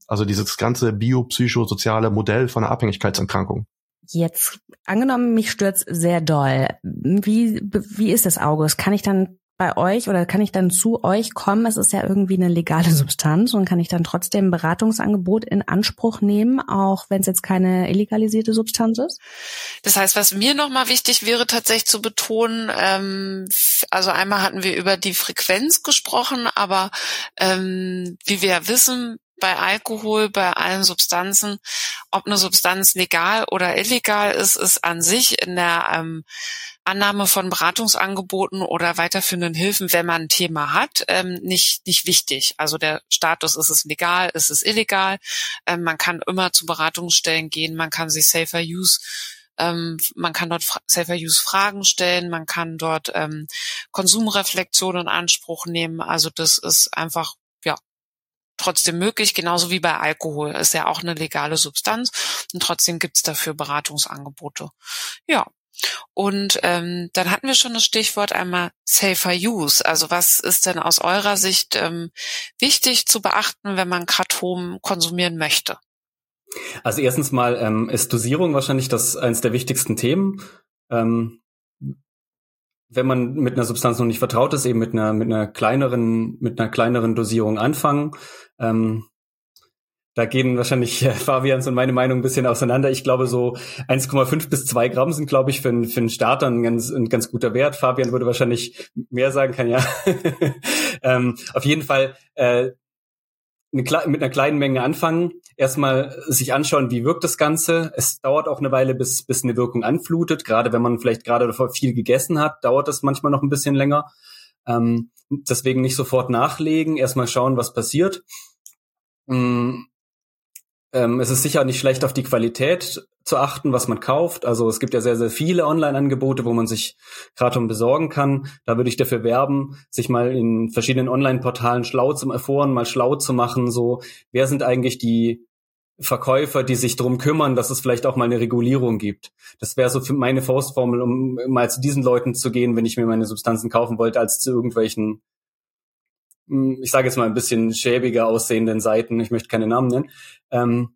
[SPEAKER 4] Also dieses ganze biopsychosoziale Modell von einer Abhängigkeitserkrankung.
[SPEAKER 1] Jetzt, angenommen, mich stört's sehr doll. Wie, wie ist das, August? Kann ich dann bei euch oder kann ich dann zu euch kommen? Es ist ja irgendwie eine legale Substanz und kann ich dann trotzdem ein Beratungsangebot in Anspruch nehmen, auch wenn es jetzt keine illegalisierte Substanz ist?
[SPEAKER 2] Das heißt, was mir nochmal wichtig wäre, tatsächlich zu betonen, ähm, also einmal hatten wir über die Frequenz gesprochen, aber ähm, wie wir ja wissen, bei Alkohol, bei allen Substanzen, ob eine Substanz legal oder illegal ist, ist an sich in der ähm, Annahme von Beratungsangeboten oder weiterführenden Hilfen, wenn man ein Thema hat, ähm, nicht nicht wichtig. Also der Status, ist es legal, ist es illegal. Ähm, man kann immer zu Beratungsstellen gehen, man kann sich Safer Use Ähm, man kann dort Fra- Safer Use Fragen stellen, man kann dort ähm, Konsumreflexion in Anspruch nehmen. Also das ist einfach, ja, trotzdem möglich, genauso wie bei Alkohol. Ist ja auch eine legale Substanz und trotzdem gibt's dafür Beratungsangebote. Ja. Und ähm, dann hatten wir schon das Stichwort einmal Safer Use. Also was ist denn aus eurer Sicht ähm, wichtig zu beachten, wenn man Kratom konsumieren möchte?
[SPEAKER 3] Also erstens mal ähm, ist Dosierung wahrscheinlich das eines der wichtigsten Themen. Ähm, wenn man mit einer Substanz noch nicht vertraut ist, eben mit einer mit einer kleineren mit einer kleineren Dosierung anfangen. Ähm, da gehen wahrscheinlich äh, Fabians und meine Meinung ein bisschen auseinander. Ich glaube, so eins Komma fünf bis zwei Gramm sind, glaube ich, für, einen- für einen Starter ein ganz, ein ganz guter Wert. Fabian würde wahrscheinlich mehr sagen, kann ja. ähm, auf jeden Fall äh, eine, kle- mit einer kleinen Menge anfangen. Erstmal sich anschauen, wie wirkt das Ganze. Es dauert auch eine Weile, bis bis eine Wirkung anflutet. Gerade wenn man vielleicht gerade davor viel gegessen hat, dauert das manchmal noch ein bisschen länger. Ähm, deswegen nicht sofort nachlegen. Erstmal schauen, was passiert. Mm, ähm, es ist sicher nicht schlecht, auf die Qualität zu achten, was man kauft. Also es gibt ja sehr, sehr viele Online-Angebote, wo man sich Kratom besorgen kann. Da würde ich dafür werben, sich mal in verschiedenen Online-Portalen schlau zu erfahren, mal schlau zu machen, so, wer sind eigentlich die Verkäufer, die sich drum kümmern, dass es vielleicht auch mal eine Regulierung gibt. Das wäre so für meine Faustformel, um mal zu diesen Leuten zu gehen, wenn ich mir meine Substanzen kaufen wollte, als zu irgendwelchen, hm, ich sage jetzt mal ein bisschen schäbiger aussehenden Seiten. Ich möchte keine Namen nennen. Ähm,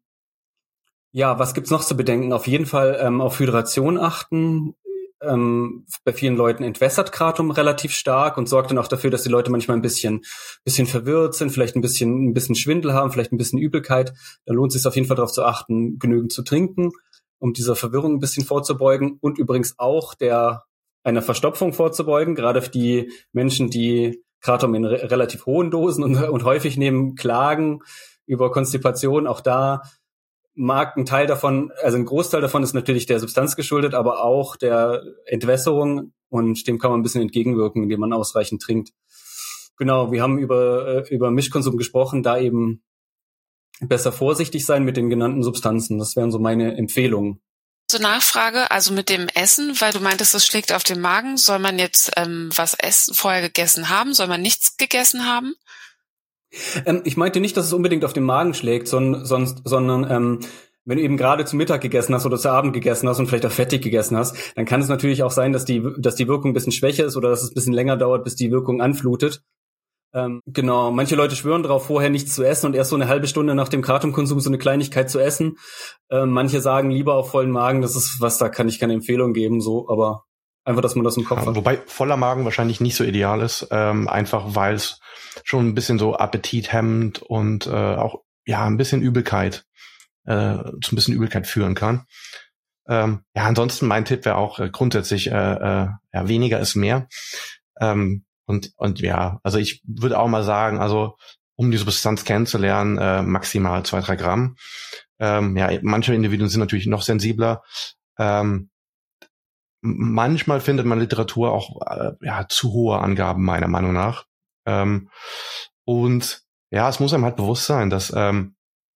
[SPEAKER 3] ja, was gibt's noch zu bedenken? Auf jeden Fall ähm, auf Hydration achten. Ähm, bei vielen Leuten entwässert Kratom relativ stark und sorgt dann auch dafür, dass die Leute manchmal ein bisschen, bisschen verwirrt sind, vielleicht ein bisschen, ein bisschen Schwindel haben, vielleicht ein bisschen Übelkeit. Da lohnt es sich auf jeden Fall darauf zu achten, genügend zu trinken, um dieser Verwirrung ein bisschen vorzubeugen und übrigens auch der einer Verstopfung vorzubeugen. Gerade für die Menschen, die Kratom in re- relativ hohen Dosen und, und häufig nehmen, klagen über Konstipation. Auch da mag ein Teil davon, also ein Großteil davon ist natürlich der Substanz geschuldet, aber auch der Entwässerung, und dem kann man ein bisschen entgegenwirken, indem man ausreichend trinkt. Genau, wir haben über über Mischkonsum gesprochen, da eben besser vorsichtig sein mit den genannten Substanzen. Das wären so meine Empfehlungen.
[SPEAKER 2] Zur Nachfrage, also mit dem Essen, weil du meintest, es schlägt auf den Magen. Soll man jetzt ähm, was essen, vorher gegessen haben? Soll man nichts gegessen haben?
[SPEAKER 3] Ähm, ich meinte nicht, dass es unbedingt auf den Magen schlägt, son, sonst, sondern ähm, wenn du eben gerade zu Mittag gegessen hast oder zu Abend gegessen hast und vielleicht auch fettig gegessen hast, dann kann es natürlich auch sein, dass die, dass die Wirkung ein bisschen schwächer ist oder dass es ein bisschen länger dauert, bis die Wirkung anflutet. Ähm, genau, manche Leute schwören darauf, vorher nichts zu essen und erst so eine halbe Stunde nach dem Kratomkonsum so eine Kleinigkeit zu essen. Ähm, manche sagen lieber auf vollen Magen, das ist was, da kann ich keine Empfehlung geben, so, aber einfach, dass man das im Kopf
[SPEAKER 4] Ja,
[SPEAKER 3] hat.
[SPEAKER 4] wobei voller Magen wahrscheinlich nicht so ideal ist, ähm, einfach weil es schon ein bisschen so Appetit hemmt und äh, auch ja ein bisschen Übelkeit, äh, zu ein bisschen Übelkeit führen kann. Ähm, ja, ansonsten mein Tipp wäre auch äh, grundsätzlich äh, äh, ja, weniger ist mehr. Ähm, und und ja, also ich würde auch mal sagen, also um die Substanz kennenzulernen, äh, maximal zwei, drei Gramm. Ähm, ja, manche Individuen sind natürlich noch sensibler. Ähm, Manchmal findet man Literatur auch äh, ja zu hohe Angaben meiner Meinung nach. Ähm, und ja, es muss einem halt bewusst sein, dass ähm,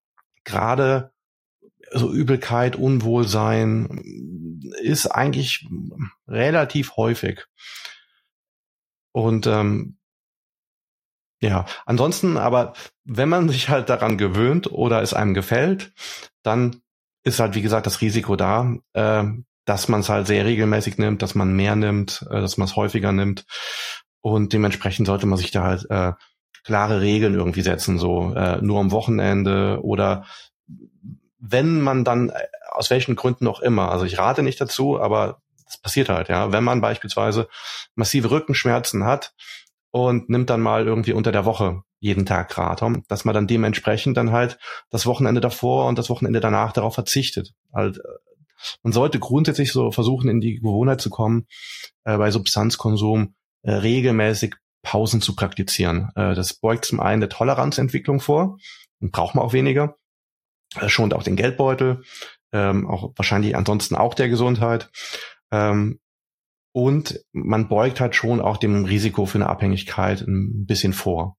[SPEAKER 4] gerade so Übelkeit, Unwohlsein ist eigentlich relativ häufig. Und ähm, ja, ansonsten aber, wenn man sich halt daran gewöhnt oder es einem gefällt, dann ist halt, wie gesagt, das Risiko da, äh, dass man es halt sehr regelmäßig nimmt, dass man mehr nimmt, äh, dass man es häufiger nimmt. Und dementsprechend sollte man sich da halt äh, klare Regeln irgendwie setzen, so äh, nur am Wochenende oder wenn man dann, aus welchen Gründen auch immer, also ich rate nicht dazu, aber das passiert halt, ja, wenn man beispielsweise massive Rückenschmerzen hat und nimmt dann mal irgendwie unter der Woche jeden Tag Kratom, dass man dann dementsprechend dann halt das Wochenende davor und das Wochenende danach darauf verzichtet. Halt, man sollte grundsätzlich so versuchen, in die Gewohnheit zu kommen, äh, bei Substanzkonsum äh, regelmäßig Pausen zu praktizieren. Äh, das beugt zum einen der Toleranzentwicklung vor und braucht man auch weniger, äh, schont auch den Geldbeutel, ähm, auch wahrscheinlich ansonsten auch der Gesundheit. Ähm, und man beugt halt schon auch dem Risiko für eine Abhängigkeit ein bisschen vor.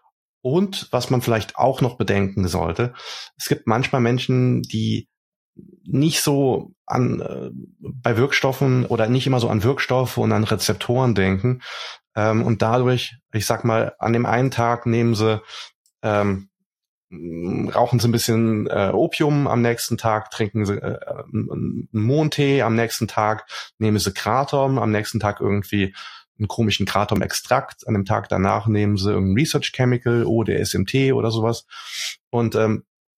[SPEAKER 4] Und was man vielleicht auch noch bedenken sollte, es gibt manchmal Menschen, die nicht so an äh, bei Wirkstoffen oder nicht immer so an Wirkstoffe und an Rezeptoren denken. Ähm, und dadurch, ich sag mal, an dem einen Tag nehmen sie, ähm, rauchen sie ein bisschen äh, Opium, am nächsten Tag trinken sie äh, einen Mohntee, am nächsten Tag nehmen sie Kratom, am nächsten Tag irgendwie einen komischen Kratom-Extrakt, an dem Tag danach nehmen sie irgendein Research Chemical, O D S M T oder sowas. Und ähm,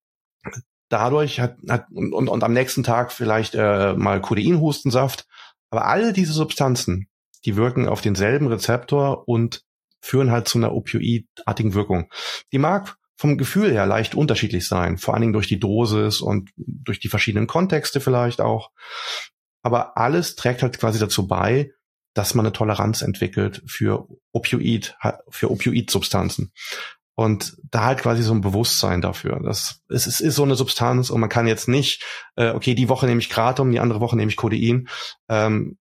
[SPEAKER 4] dadurch hat, hat und, und, und am nächsten Tag vielleicht äh, mal Codein-Hustensaft. Aber alle diese Substanzen, die wirken auf denselben Rezeptor und führen halt zu einer opioidartigen Wirkung. Die mag vom Gefühl her leicht unterschiedlich sein, vor allen Dingen durch die Dosis und durch die verschiedenen Kontexte vielleicht auch. Aber alles trägt halt quasi dazu bei, dass man eine Toleranz entwickelt für Opioid, für Opioidsubstanzen. Und da halt quasi so ein Bewusstsein dafür. Das es ist, ist so eine Substanz und man kann jetzt nicht, äh, okay, die Woche nehme ich Kratom, die andere Woche nehme ich Codein. Ähm,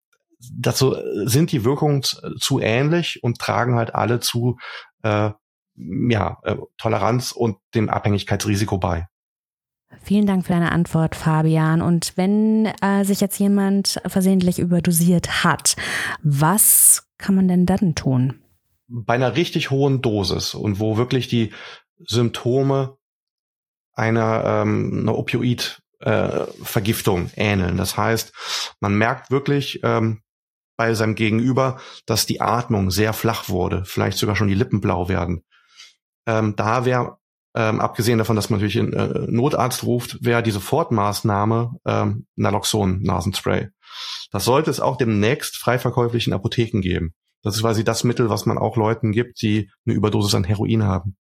[SPEAKER 4] dazu sind die Wirkungen zu ähnlich und tragen halt alle zu äh, ja, äh, Toleranz und dem Abhängigkeitsrisiko bei.
[SPEAKER 1] Vielen Dank für deine Antwort, Fabian. Und wenn äh, sich jetzt jemand versehentlich überdosiert hat, was kann man denn dann tun?
[SPEAKER 4] Bei einer richtig hohen Dosis und wo wirklich die Symptome einer, ähm, einer Opioid-Vergiftung äh, ähneln. Das heißt, man merkt wirklich ähm, bei seinem Gegenüber, dass die Atmung sehr flach wurde, vielleicht sogar schon die Lippen blau werden. Ähm, da wäre, ähm, abgesehen davon, dass man natürlich einen äh, Notarzt ruft, wäre die Sofortmaßnahme ähm, Naloxon-Nasenspray. Das sollte es auch demnächst frei verkäuflich in Apotheken geben. Das ist quasi das Mittel, was man auch Leuten gibt, die eine Überdosis an Heroin haben.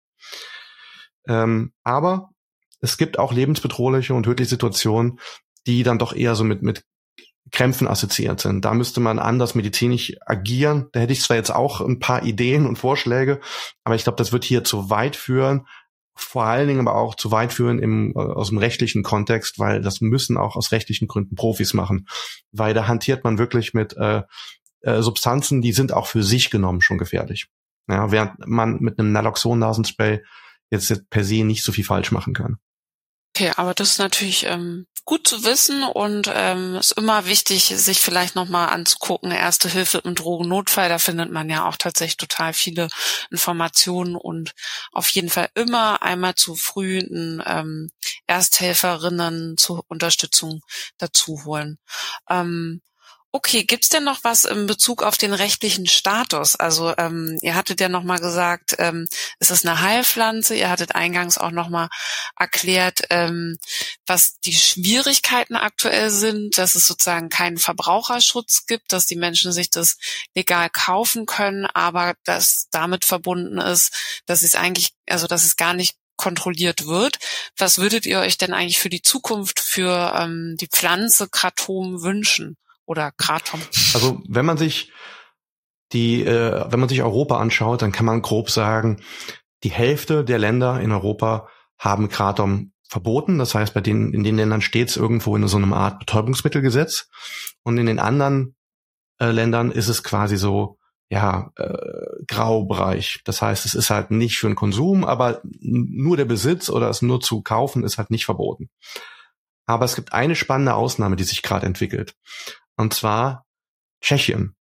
[SPEAKER 4] Ähm, aber es gibt auch lebensbedrohliche und tödliche Situationen, die dann doch eher so mit, mit Krämpfen assoziiert sind. Da müsste man anders medizinisch agieren. Da hätte ich zwar jetzt auch ein paar Ideen und Vorschläge, aber ich glaube, das wird hier zu weit führen. Vor allen Dingen aber auch zu weit führen im, aus dem rechtlichen Kontext, weil das müssen auch aus rechtlichen Gründen Profis machen. Weil da hantiert man wirklich mit äh, Substanzen, die sind auch für sich genommen schon gefährlich. Ja, während man mit einem Naloxon-Nasenspray jetzt per se nicht so viel falsch machen kann.
[SPEAKER 2] Okay, aber das ist natürlich ähm, gut zu wissen und ähm, ist immer wichtig, sich vielleicht nochmal anzugucken, Erste Hilfe im Drogennotfall, da findet man ja auch tatsächlich total viele Informationen und auf jeden Fall immer einmal zu frühen ähm, Ersthelferinnen zur Unterstützung dazu holen. Ähm, Okay, gibt's denn noch was in Bezug auf den rechtlichen Status? Also ähm, ihr hattet ja nochmal gesagt, ähm, es ist eine Heilpflanze. Ihr hattet eingangs auch nochmal erklärt, ähm, was die Schwierigkeiten aktuell sind, dass es sozusagen keinen Verbraucherschutz gibt, dass die Menschen sich das legal kaufen können, aber dass damit verbunden ist, dass es eigentlich, also dass es gar nicht kontrolliert wird. Was würdet ihr euch denn eigentlich für die Zukunft für ähm, die Pflanze Kratom wünschen? Oder Kratom.
[SPEAKER 4] Also wenn man sich die, äh, wenn man sich Europa anschaut, dann kann man grob sagen, die Hälfte der Länder in Europa haben Kratom verboten. Das heißt, bei denen, in den Ländern steht es irgendwo in so einer Art Betäubungsmittelgesetz. Und in den anderen äh, Ländern ist es quasi so, ja, äh, Graubereich. Das heißt, es ist halt nicht für den Konsum, aber nur der Besitz oder es nur zu kaufen ist halt nicht verboten. Aber es gibt eine spannende Ausnahme, die sich gerade entwickelt. Und zwar Tschechien.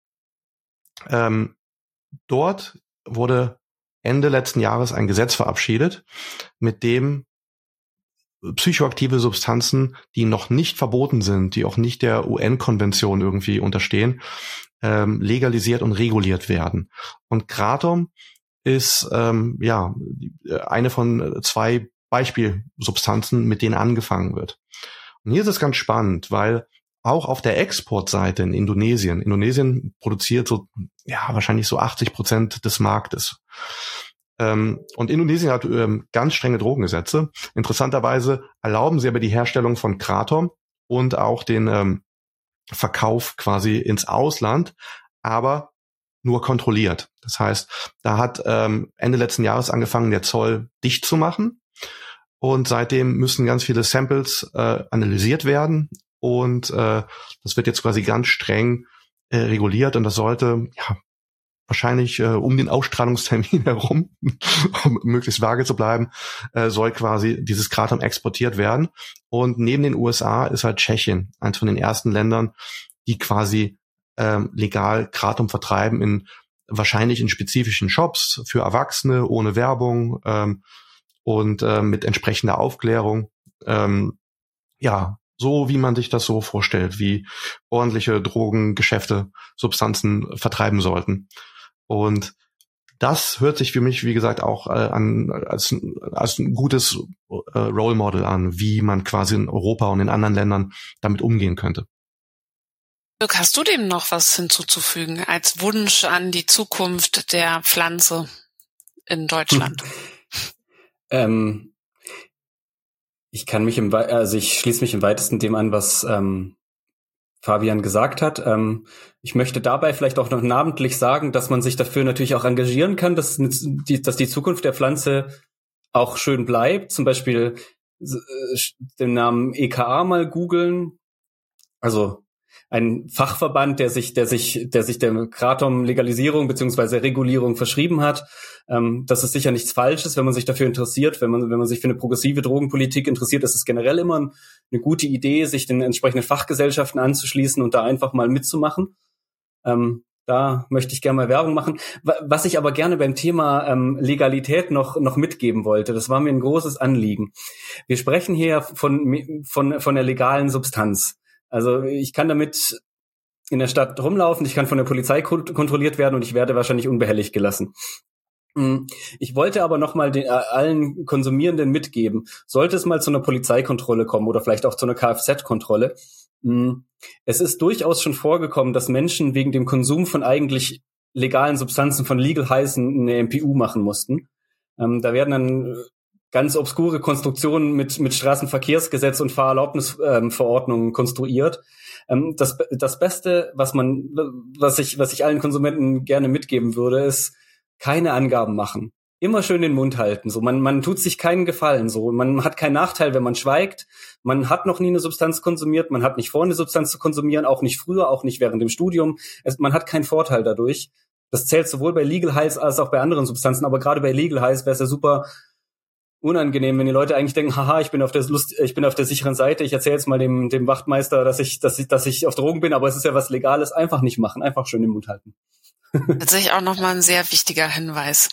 [SPEAKER 4] Ähm, dort wurde Ende letzten Jahres ein Gesetz verabschiedet, mit dem psychoaktive Substanzen, die noch nicht verboten sind, die auch nicht der U N-Konvention irgendwie unterstehen, ähm, legalisiert und reguliert werden. Und Kratom ist ähm, ja eine von zwei Beispielsubstanzen, mit denen angefangen wird. Und hier ist es ganz spannend, weil auch auf der Exportseite in Indonesien, Indonesien produziert so, ja, wahrscheinlich so achtzig Prozent des Marktes. Ähm, und Indonesien hat ähm, ganz strenge Drogengesetze. Interessanterweise erlauben sie aber die Herstellung von Kratom und auch den ähm, Verkauf quasi ins Ausland, aber nur kontrolliert. Das heißt, da hat ähm, Ende letzten Jahres angefangen, der Zoll dicht zu machen. Und seitdem müssen ganz viele Samples äh, analysiert werden. Und äh, das wird jetzt quasi ganz streng äh, reguliert. Und das sollte ja wahrscheinlich äh, um den Ausstrahlungstermin herum, um möglichst vage zu bleiben, äh, soll quasi dieses Kratom exportiert werden. Und neben den U S A ist halt Tschechien eins von den ersten Ländern, die quasi ähm, legal Kratom vertreiben, in wahrscheinlich in spezifischen Shops für Erwachsene, ohne Werbung ähm, und äh, mit entsprechender Aufklärung. Ähm, ja, so wie man sich das so vorstellt, wie ordentliche Drogengeschäfte Substanzen vertreiben sollten. Und das hört sich für mich, wie gesagt, auch äh, an als, als ein gutes äh, Role Model an, wie man quasi in Europa und in anderen Ländern damit umgehen könnte.
[SPEAKER 2] Dirk, hast du dem noch was hinzuzufügen als Wunsch an die Zukunft der Pflanze in Deutschland?
[SPEAKER 3] ähm, ich kann mich im, We- also ich schließe mich im weitesten dem an, was ähm, Fabian gesagt hat. Ähm, ich möchte dabei vielleicht auch noch namentlich sagen, dass man sich dafür natürlich auch engagieren kann, dass die, dass die Zukunft der Pflanze auch schön bleibt. Zum Beispiel äh, den Namen E K A mal googeln. Also ein Fachverband, der sich, der sich, der sich der Kratom-Legalisierung beziehungsweise Regulierung verschrieben hat. Ähm, das ist sicher nichts Falsches, wenn man sich dafür interessiert. Wenn man, wenn man sich für eine progressive Drogenpolitik interessiert, ist es generell immer eine gute Idee, sich den entsprechenden Fachgesellschaften anzuschließen und da einfach mal mitzumachen. Ähm, da möchte ich gerne mal Werbung machen. Was ich aber gerne beim Thema ähm, Legalität noch noch mitgeben wollte, das war mir ein großes Anliegen. Wir sprechen hier von von von der legalen Substanz. Also ich kann damit in der Stadt rumlaufen, ich kann von der Polizei kontrolliert werden und ich werde wahrscheinlich unbehelligt gelassen. Ich wollte aber noch mal den, allen Konsumierenden mitgeben, sollte es mal zu einer Polizeikontrolle kommen oder vielleicht auch zu einer Kfz-Kontrolle, es ist durchaus schon vorgekommen, dass Menschen wegen dem Konsum von eigentlich legalen Substanzen, von Legal Highs, eine M P U machen mussten. Da werden dann ganz obskure Konstruktionen mit mit Straßenverkehrsgesetz und Fahrerlaubnisverordnungen ähm, konstruiert. Ähm, das das Beste, was man was ich was ich allen Konsumenten gerne mitgeben würde, ist keine Angaben machen. Immer schön den Mund halten. So man man tut sich keinen Gefallen. So man hat keinen Nachteil, wenn man schweigt. Man hat noch nie eine Substanz konsumiert. Man hat nicht vor, eine Substanz zu konsumieren, auch nicht früher, auch nicht während dem Studium. Es, man hat keinen Vorteil dadurch. Das zählt sowohl bei Legal Highs als auch bei anderen Substanzen. Aber gerade bei Legal Highs wäre es ja super unangenehm, wenn die Leute eigentlich denken, haha, ich bin auf der Lust, ich bin auf der sicheren Seite, ich erzähle jetzt mal dem dem Wachtmeister, dass ich dass ich dass ich auf Drogen bin, aber es ist ja was Legales, einfach nicht machen, einfach schön den Mund halten.
[SPEAKER 2] Tatsächlich auch nochmal ein sehr wichtiger Hinweis.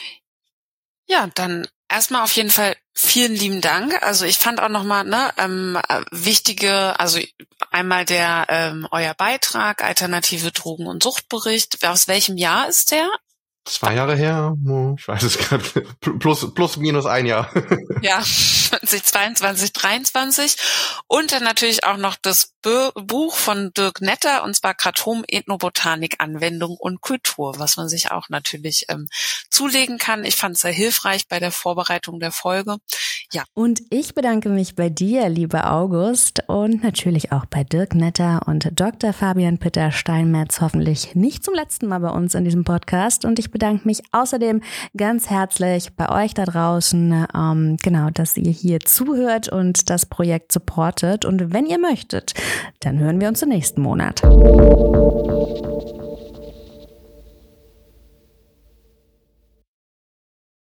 [SPEAKER 2] Ja, dann erstmal auf jeden Fall vielen lieben Dank. Also ich fand auch nochmal ne ähm, wichtige, also einmal der ähm, euer Beitrag, Alternative Drogen- und Suchtbericht. Aus welchem Jahr ist der?
[SPEAKER 4] Zwei Jahre her, ich weiß es gerade, plus, plus minus ein Jahr.
[SPEAKER 2] Ja, zweitausendzweiundzwanzig, dreiundzwanzig. Und dann natürlich auch noch das Buch von Dirk Netter, und zwar Kratom, Ethnobotanik, Anwendung und Kultur, was man sich auch natürlich ähm, zulegen kann. Ich fand es sehr hilfreich bei der Vorbereitung der Folge. Ja.
[SPEAKER 1] Und ich bedanke mich bei dir, lieber August, und natürlich auch bei Dirk Netter und Doktor Fabian Pitter-Steinmetz, hoffentlich nicht zum letzten Mal bei uns in diesem Podcast. Und ich bedanke mich außerdem ganz herzlich bei euch da draußen, ähm, genau, dass ihr hier zuhört und das Projekt supportet. Und wenn ihr möchtet, dann hören wir uns im nächsten Monat.